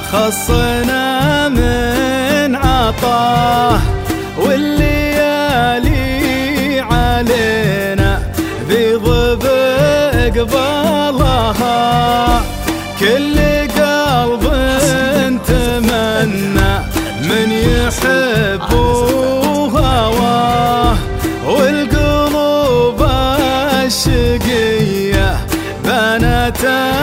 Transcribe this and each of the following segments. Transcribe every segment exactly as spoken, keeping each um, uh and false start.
خصنا من عطاه، والليالي علينا بيض بقبالها. كل قلب تمنى من يحب وهواه، والقلوب الشقية بنت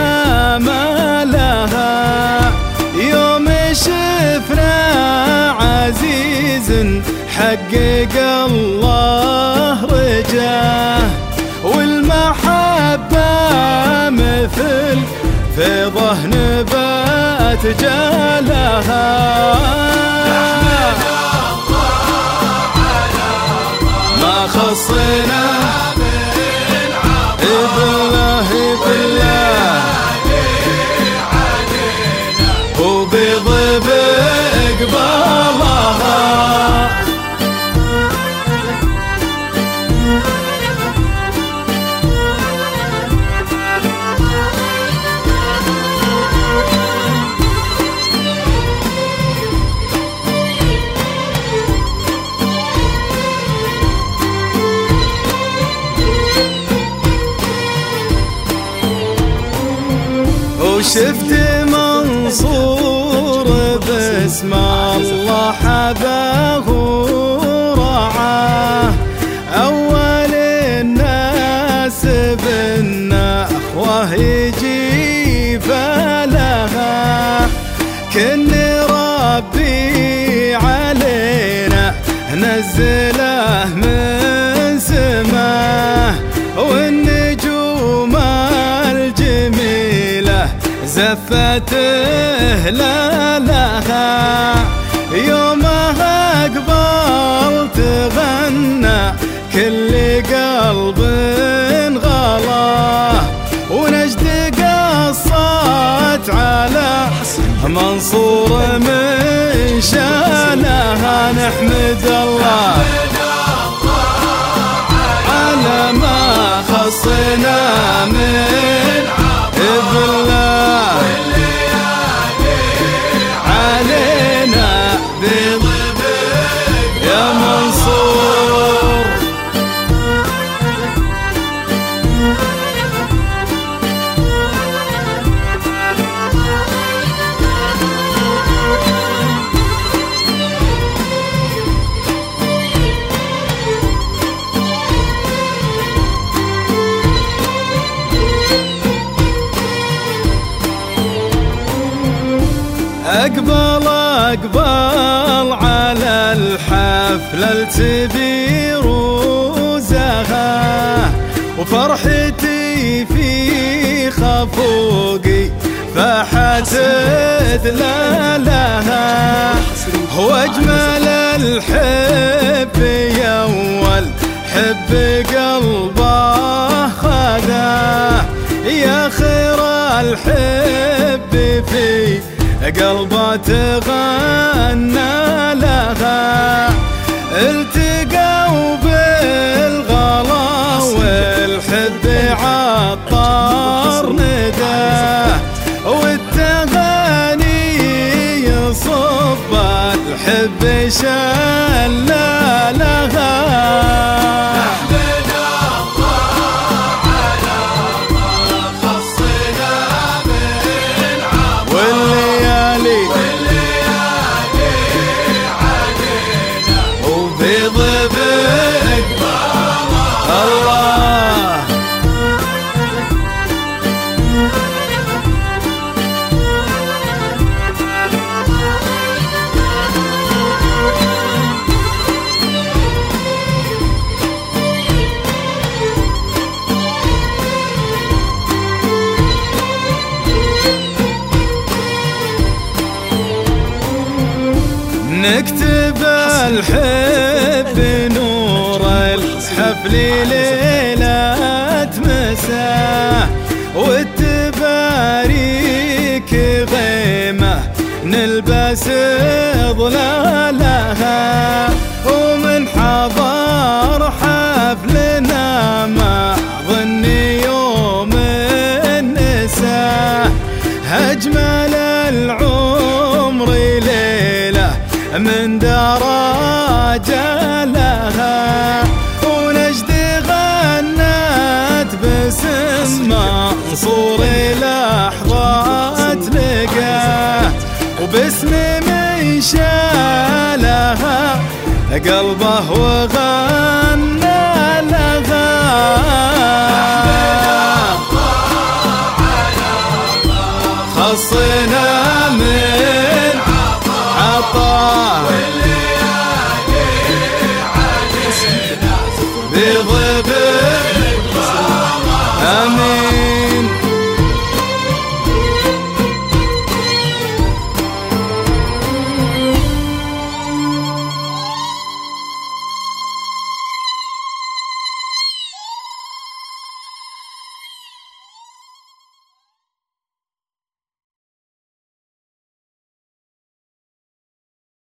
آمالها. يوم شفنا عزيز حقق الله رجاه، والمحبة مثل فيضة نبات جالها. ما خصنا بالله بالله وبيض بقبالها. وشفت منصور باسم الله حباه ورعاه، أول الناس بالنخوة يجيب لها. كن ربي علينا نزله من سماه، والنجوم الجميلة زفت هلالها. يومها أقبل تغنى كل قلب غلاه، ونجد قصت على منصور من شانها. نحمد الله على ما خصنا من بالله علينا بيض يا منصور. أقبل أقبل على الحفل التبير وزها، وفرحتي في خفوقي فاحت دلالها. وأجمل الحب يول حب قلبه خذاه، يا خير الحب في قلبه تغنى لها. التقوا بالغلا والحب عطر نداه، والتغاني يصب الحب شلالها. نكتب الحب نور الحفل ليلة مساء، والتباريك غيمة نلبس ظلالها. ومن حضر حفلنا ما ظن يوم النساء، أجمل العود قلبه وغنى الأغاني خصنا من عطاه